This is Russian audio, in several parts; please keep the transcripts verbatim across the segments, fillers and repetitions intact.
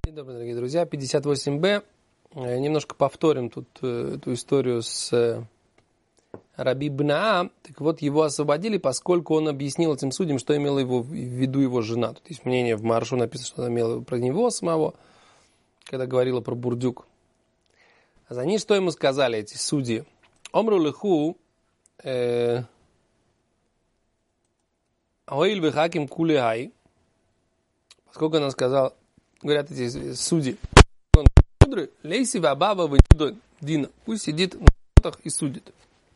День добрый, дорогие друзья. пятьдесят восемь бэ. Немножко повторим тут э, эту историю с э, Раби Бнаа. Так вот, его освободили, поскольку он объяснил этим судьям, что имела его, в виду его жена. Тут есть мнение, в Маршу написано, что она имела про него самого, когда говорила про бурдюк. А за ней что ему сказали эти судьи? Омру лиху аоиль вехаким кулехай. Поскольку она сказала, говорят эти судьи, он мудрый, лейси вабаба вынидон дина, пусть сидит на воротах и судит.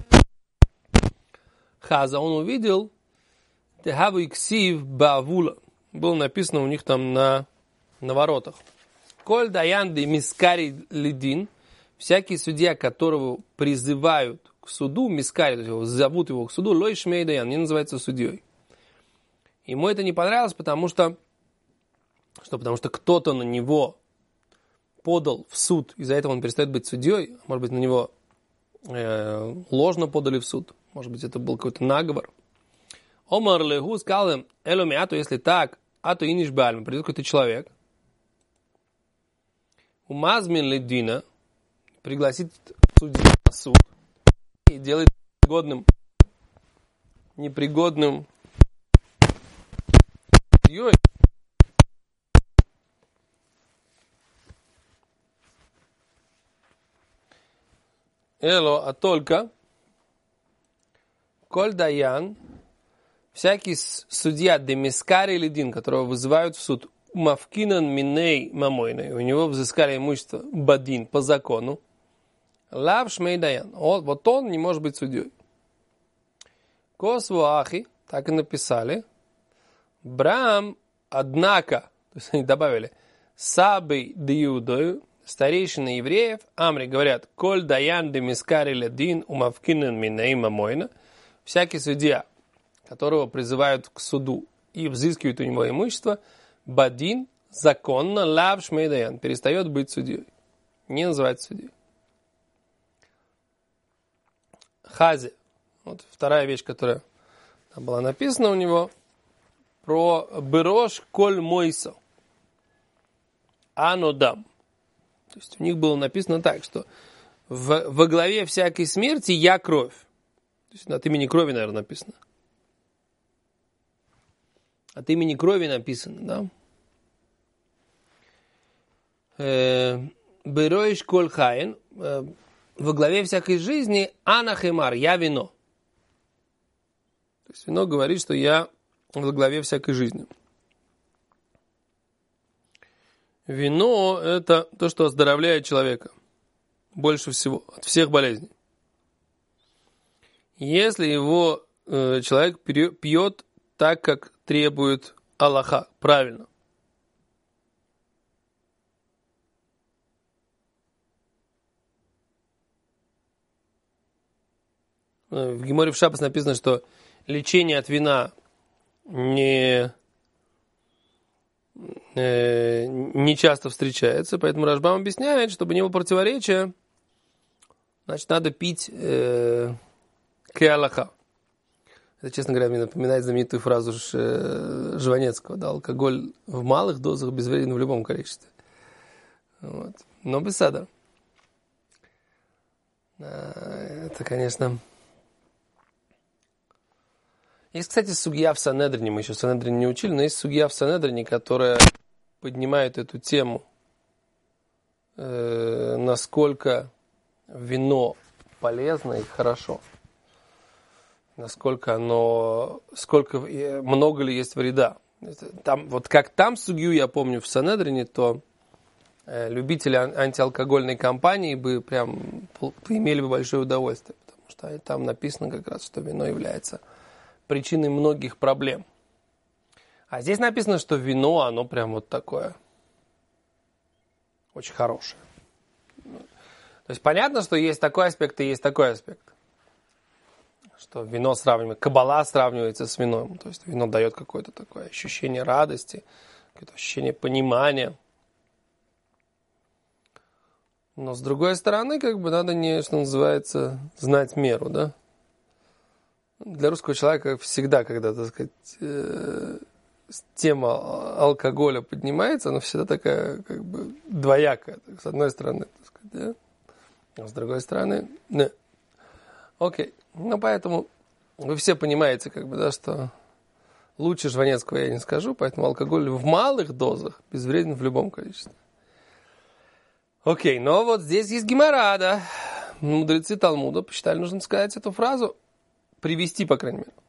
Хаза, он увидел, техаву иксив бавула, было написано у них там на, на воротах. Коль даянды мискари лидин, всякий судья, которого призывают к суду, мискари, то есть зовут его к суду, лой шмей даян, не называется судьей. Ему это не понравилось, потому что Что? Потому что кто-то на него подал в суд, из-за этого он перестает быть судьей, может быть, на него э, ложно подали в суд, может быть, это был какой-то наговор. Омар леху сказал им, эломи, а то если так, а то иниш бальм, придет какой-то человек, умазмин ледина, пригласит судью на суд и делает непригодным, непригодным судьей, Эло, а только Коль Даян, всякий судья Демискари или Дин, которого вызывают в суд Мавкинан Миней Мамойной, у него взыскали имущество Бадин по закону, Лав Шмей Даян, вот он не может быть судьей. Косву Ахи, так и написали, Брам, однако, то есть они добавили, Сабей Диудою, старейшины евреев, Амри говорят, коль даян демискари ледин умавкинен минаима мойна, всякий судья, которого призывают к суду и взыскивают у него имущество, бадин, законно, лав шмей даян, перестает быть судьей. Не называется судьей. Хази, вот вторая вещь, которая там была написана у него, про берош коль мойсо, анодам. То есть у них было написано так, что в, во главе всякой смерти я кровь. То есть от имени крови, наверное, написано. От имени крови написано, да? Бероиш коль хаин. Во главе всякой жизни анахемар, я вино. То есть вино говорит, что я во главе всякой жизни. Вино – это то, что оздоровляет человека больше всего, от всех болезней. Если его э, человек пьет так, как требует Аллаха, правильно. В Геморе в Шаббос написано, что лечение от вина не... не часто встречается, поэтому Рашбам объясняет, чтобы не было противоречия, значит, надо пить э, кеалаха. Это, честно говоря, мне напоминает знаменитую фразу Ш, Жванецкого, да, алкоголь в малых дозах безвреден в любом количестве. Вот. Но без сада. Это, конечно... Есть, кстати, сугья в Санедрине, мы еще в Санедрине не учили, но есть сугья в Санедрине, которая поднимает эту тему, э, насколько вино полезно и хорошо, насколько оно, сколько, много ли есть вреда. Там, вот как там сугью, я помню, в Санедрине, то э, любители антиалкогольной кампании бы прям имели бы большое удовольствие, потому что там написано как раз, что вино является причиной многих проблем. А здесь написано, что вино, оно прям вот такое. Очень хорошее. То есть понятно, что есть такой аспект и есть такой аспект. Что вино сравнивается, каббала сравнивается с вином. То есть вино дает какое-то такое ощущение радости, какое-то ощущение понимания. Но с другой стороны, как бы надо не, что называется, знать меру, да? Для русского человека всегда, когда, так сказать, э, тема алкоголя поднимается, она всегда такая, как бы, двоякая. С одной стороны, так сказать, да? А с другой стороны, да. Окей. Ну, поэтому вы все понимаете, как бы, да, что лучше Жванецкого я не скажу, поэтому алкоголь в малых дозах безвреден в любом количестве. Окей, но вот здесь есть гемара, да. Мудрецы Талмуда посчитали, нужно сказать эту фразу, привести, по крайней мере.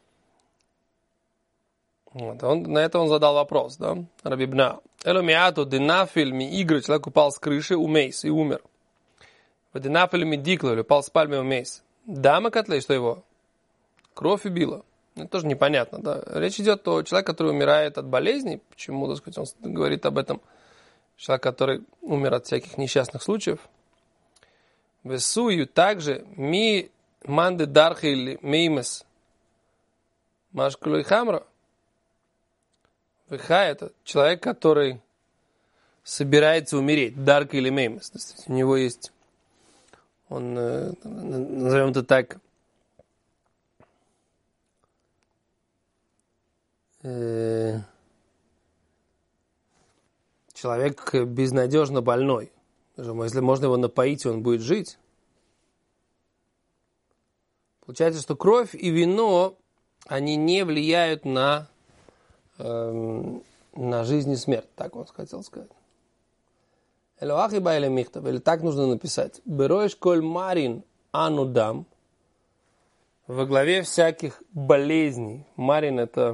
Вот, он, на это он задал вопрос, да, Рабибна. Эломиату денафиль ми игры, человек упал с крыши, умейс, и умер. В денафиль ми дикло, упал с пальмы, умейс. Дама котлей, что его? Кровь убила. Это тоже непонятно, да. Речь идет о человеке, который умирает от болезней. Почему, так сказать, он говорит об этом? Человек, который умер от всяких несчастных случаев. Весую также ми манды дархи или меймес машкулой хамра. Веха это человек, который собирается умереть. Дарка или меймес. То есть у него есть, он, назовем это так, человек безнадежно больной. Если можно его напоить, он будет жить. Получается, что кровь и вино, они не влияют на, эм, на жизнь и смерть. Так он хотел сказать. Или так нужно написать. Бероиш коль марин анудам. Во главе всяких болезней. Марин это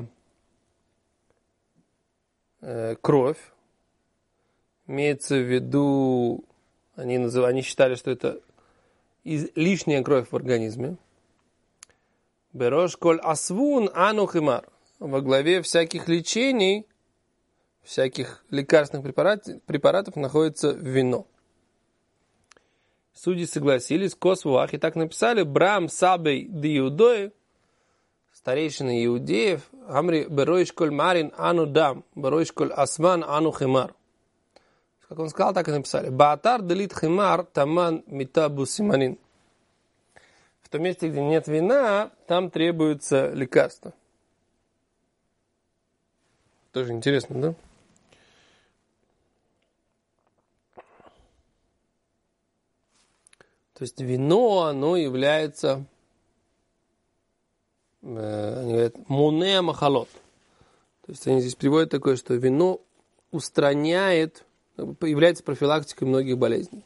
э, кровь. Имеется в виду, они, называли, они считали, что это из, лишняя кровь в организме. Берош коль асвун анухимар. Во главе всяких лечений, всяких лекарственных препаратов, препаратов находится вино. Судьи согласились, косвуах, и так написали, брам сабей диудой, старейшины иудеев, амри бероиш коль марин анудам, бероиш коль асван анухимар. Как он сказал, так и написали. Баатар делит химар таман митабу симанин. В том месте, где нет вина, там требуется лекарство. Тоже интересно, да? То есть вино, оно является, э, они говорят, муне махалот. То есть они здесь приводят такое, что вино устраняет, является профилактикой многих болезней.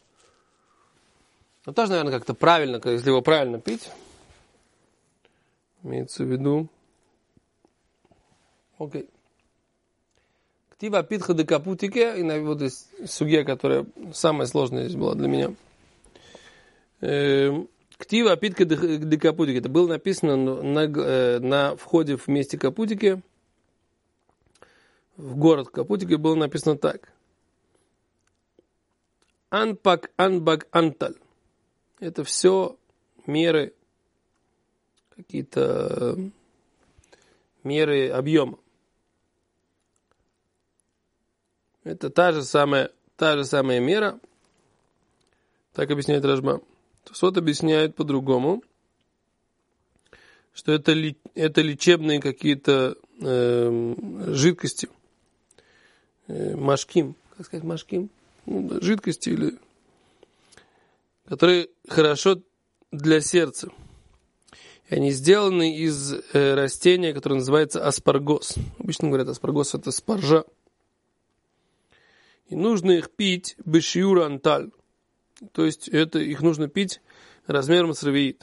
Но тоже, наверное, как-то правильно, если его правильно пить, имеется в виду. Окей. Ктива питха де капутике, и вот здесь сугья, которая самая сложная здесь была для меня. Ктива питха де капутике. Это было написано на, на входе в месте Капутики, в город Капутики было написано так. Анпак, анбак, анталь. Это все меры, какие-то меры объема. Это та же самая, та же самая мера. Так объясняет Рашба. Тосфот объясняет по-другому, что это, это лечебные какие-то э, жидкости. Э, машким. Как сказать машким? Ну, жидкости, или, которые хорошо для сердца. И они сделаны из э, растения, которое называется аспаргос. Обычно говорят, аспаргос это спаржа. И нужно их пить бешиур анталь. То есть это, их нужно пить размером с равиит.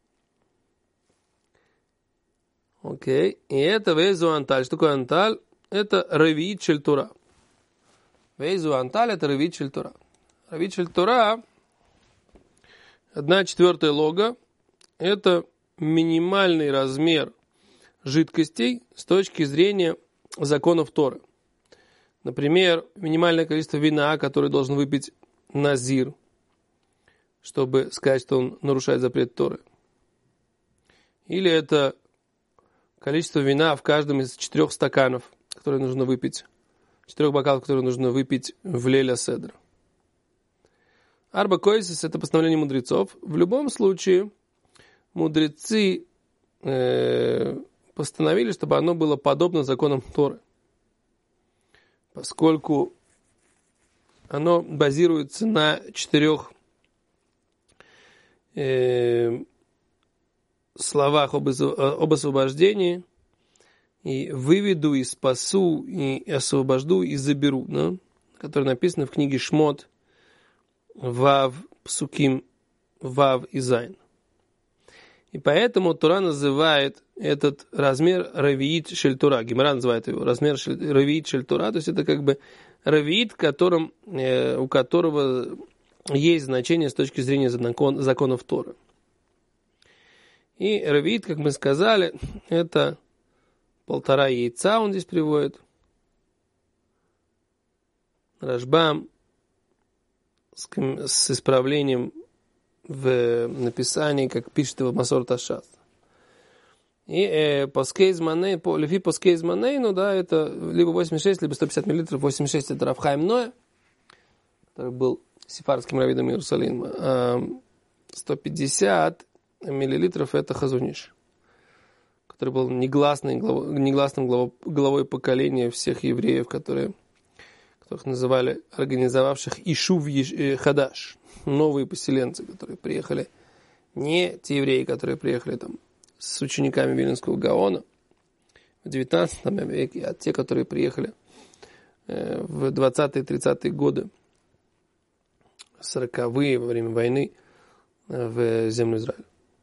Окей. И это вейзу анталь. Что такое анталь? Это равиит шельтура. Вейзу анталь это равиит шельтура. Равиит шельтура, одна четвертая лога, это минимальный размер жидкостей с точки зрения законов Торы. Например, минимальное количество вина, которое должен выпить назир, чтобы сказать, что он нарушает запрет Торы. Или это количество вина в каждом из четырех стаканов, которые нужно выпить, четырех бокалов, которые нужно выпить в Лейля Седр. Арба койсис – это постановление мудрецов. В любом случае, мудрецы э, постановили, чтобы оно было подобно законам Торы, поскольку оно базируется на четырех э, словах об, об освобождении, и выведу, и спасу, и освобожду, и заберу, да? Которые написаны в книге Шмот, Вав, Псуким, Вав и Зайн. И поэтому Тора называет этот размер Равиит Шель-Тора. Гемара называет его размер Равиит Шель-Тора, то есть это как бы Равиит, которым, э, у которого есть значение с точки зрения закон, законов Торы. И Равиит, как мы сказали, это полтора яйца, он здесь приводит. Рашбам с, с исправлением в написании, как пишет его Масорот ха-Шас. И э, поскейз маней, по лифи поскейз маней, ну да, это либо восемьдесят шесть, либо сто пятьдесят миллилитров. восемьдесят шесть это Рав Хаим Ноэ, который был сефардским раввином Иерусалима. А сто пятьдесят миллилитров это Хазон Иш, который был негласный, глав, негласным глав, главой поколения всех евреев, которые, которых называли организовавших Ишув Хадаш, новые поселенцы, которые приехали, не те евреи, которые приехали там с учениками Виленского Гаона в девятнадцатом веке, а те, которые приехали э, в двадцатые-тридцатые годы, сороковые, во время войны э, в землю Израиля.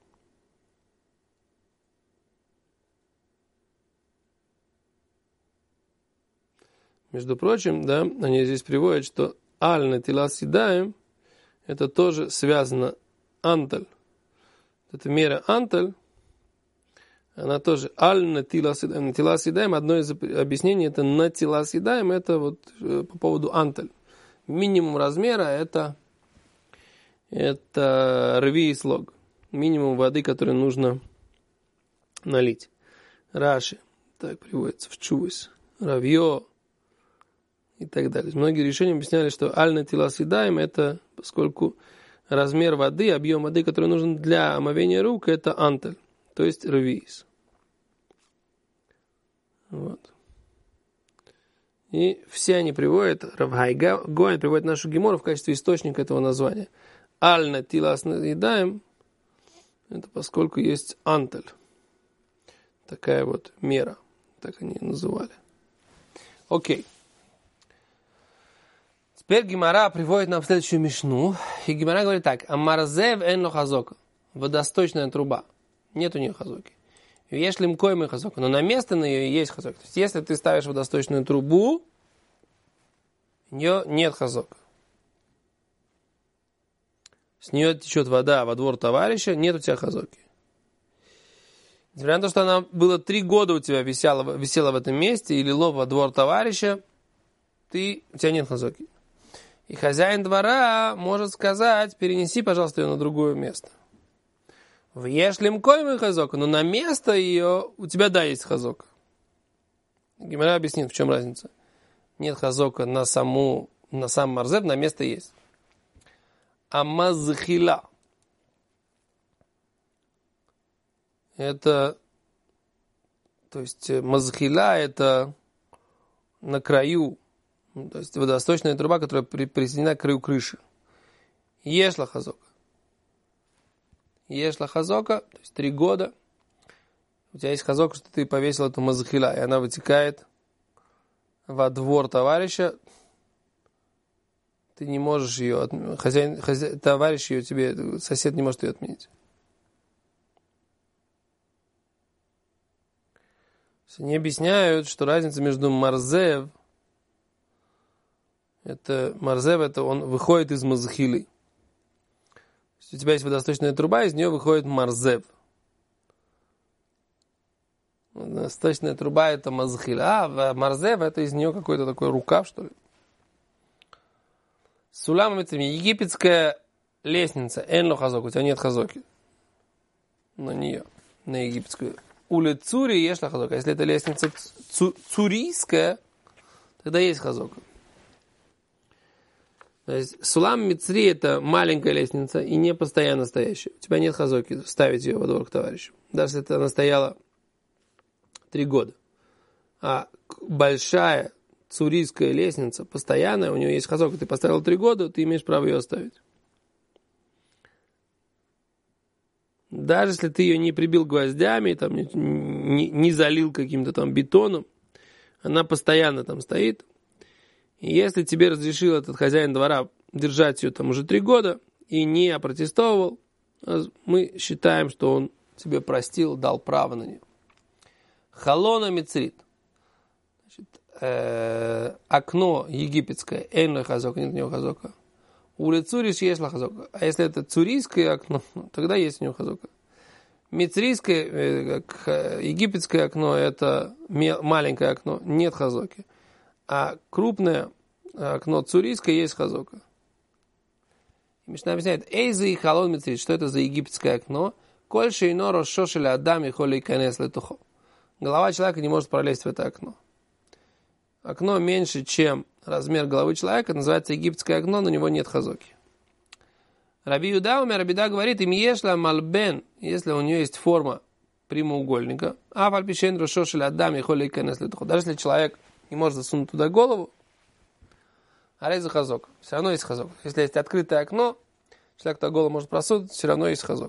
Между прочим, да, они здесь приводят, что аль натилас едаем, это тоже связано анталь. Это мера анталь, она тоже аль натилас едаем. Натилас едаем, одно из объяснений, это натилас едаем, это вот по поводу анталь. Минимум размера это, это рви и слог. Минимум воды, который нужно налить. Раши, так приводится в Чувас. Равьё, и так далее. Многие решения объясняли, что аль-натилас едаем, это поскольку размер воды, объем воды, который нужен для омовения рук, это анталь, то есть ревиис. Вот. И все они приводят, Рав Хай Гоэн приводит нашу гемору в качестве источника этого названия. Аль-натилас едаем, это поскольку есть анталь. Такая вот мера, так они называли. Окей. Теперь Гемара приводит нам следующую мишну. И Гемара говорит так. Амарзев эн ло хазока. Водосточная труба. Нет у нее хазоки. Если мкоем и хазока. Но на место на нее есть хазока. То есть, если ты ставишь водосточную трубу, у нее нет хазока. С нее течет вода во двор товарища, нет у тебя хазоки. Несмотря на то, что она было три года у тебя висела, висела в этом месте, или лов во двор товарища, ты, у тебя нет хазоки. И хозяин двора может сказать, перенеси, пожалуйста, ее на другое место. В ешлим койм хазока, но на место ее у тебя, да, есть хазока. Гемара объяснит, в чем разница. Нет хазока на саму, на сам марзев, на место есть. А мазхила. Это, то есть, мазхила это на краю. То есть водосточная труба, которая при, присоединена к краю крыши. Ешла хазока. Ешла хазока, то есть три года. У тебя есть хазока, что ты повесил эту мазахила, и она вытекает во двор товарища. Ты не можешь ее отменить. Хозяин, хозяин, товарищ ее тебе, сосед не может ее отменить. Они объясняют, что разница между марзев, это марзев, это он выходит из мазахили. У тебя есть водосточная труба, из нее выходит марзев. Водосточная труба это мазахила, а марзев это из нее какой-то такой рукав, что ли. Сулам египетская лестница, энло хазок, у тебя нет хазоки на нее, на египетскую. Уле цури ешла хазок, а если это лестница цу, цурийская, тогда есть хазока. То есть сулам мицри это маленькая лестница и не постоянно стоящая. У тебя нет хазоки ставить ее во двор к товарищу. Даже если она стояла три года. А большая цурийская лестница, постоянная, у нее есть хазока, ты поставил три года, ты имеешь право ее оставить. Даже если ты ее не прибил гвоздями, там, не, не, не залил каким-то там бетоном, она постоянно там стоит. И если тебе разрешил этот хозяин двора держать ее там уже три года и не опротестовал, мы считаем, что он тебе простил, дал право на нее. Халона мицрит. Значит, э, окно египетское, эйн хазока, нет у него хазока. Улицу риш есть хазока. А если это цурийское окно, тогда есть у него хазока. Мицрийское, э, как египетское окно, это маленькое окно, нет хазоки. А крупное окно цурийское есть хазока. Мишна объясняет, эйза и халон мицрит, что это за египетское окно? Коль шейно рошошели адам и холи канес летухо. Голова человека не может пролезть в это окно. Окно меньше, чем размер головы человека, называется египетское окно, на него нет хазоки. Раби Юда, умер, Раби Юда говорит, им ешла малбен, если у нее есть форма прямоугольника, а фальпишен рошошели адам и холи канес летухо. Даже если человек не может засунуть туда голову, арейза хазок. Все равно есть хазок. Если есть открытое окно, человек туда голову может просунуть, все равно есть хазок.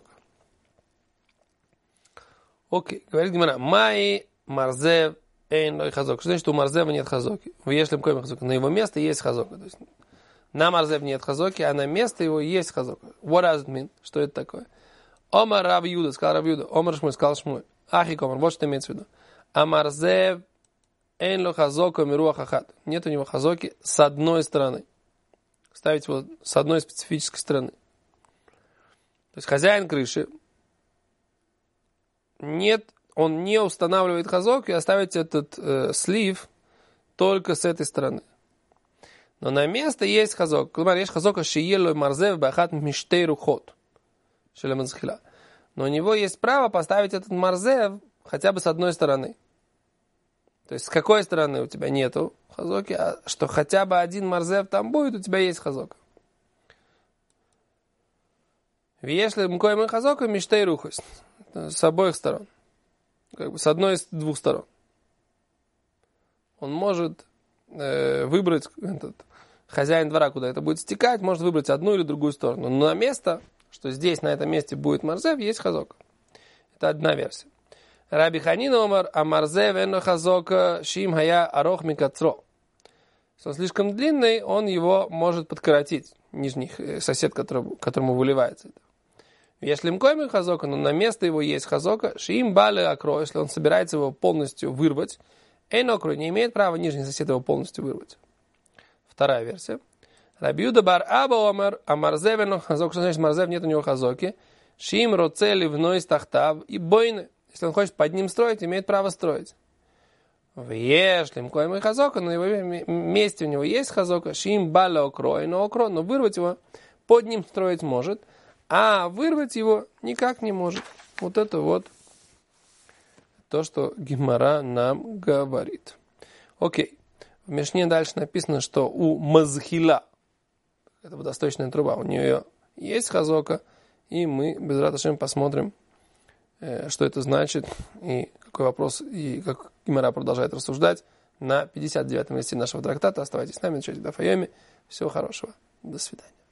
Окей, говорит Гемара, май марзев эйн лой хазок. Что значит, у марзева нет хазоки? В ешлем коем хазок. На его место есть хазока. То есть на марзев нет хазоки, а на место его есть хазока. What does it mean? Что это такое? Омар Рав Юда, сказал Рав Юда. Омар Шмуль, сказал Шмуль. Ахи комар, вот что имеется в виду. А марзев эйн ло хазока мируах ахат. Нет у него хазоки с одной стороны. Ставить его с одной специфической стороны. То есть хозяин крыши нет, он не устанавливает хазок и оставить этот э, слив только с этой стороны. Но на место есть хазок. Клумар, есть хазока шиелой марзев бахат миштей рухот. Шелеманзхила. Но у него есть право поставить этот марзев хотя бы с одной стороны. То есть с какой стороны у тебя нету хазоки, а что хотя бы один марзев там будет, у тебя есть хазока. Если мкоем хазока миштей рухос. С обоих сторон. Как бы с одной из двух сторон. Он может э, выбрать этот, хозяин двора, куда это будет стекать, может выбрать одну или другую сторону. Но на место, что здесь, на этом месте будет марзев, есть хазок. Это одна версия. Раби Ханина омар, а марзев эно хазока шим хая арох микацро. Если он слишком длинный, он его может подкоротить. Нижний сосед, которому, которому выливается это. Если мкоем хазока, но на место его есть хазока, шиим бале акро, если он собирается его полностью вырвать, эйн окро, не имеет права нижний сосед его полностью вырвать. Вторая версия. Раби Юда бар аба омар, а марзев эно хазок, что значит марзев, нет у него хазоки, шиим роцели вной стахтав и бойны. Если он хочет под ним строить, имеет право строить. Если мкоем хазока, на его месте у него есть хазока, шиим бале окро, эйн окро, но вырвать его под ним строить может, а вырвать его никак не может. Вот это вот то, что Гемара нам говорит. Окей. В Мишне дальше написано, что у Мазхила, это водосточная труба, у нее есть хазока, и мы без раташем посмотрим, что это значит, и какой вопрос, и как Гемара продолжает рассуждать на пятьдесят девятом листе нашего трактата. Оставайтесь с нами, начните даф йоми. Всего хорошего. До свидания.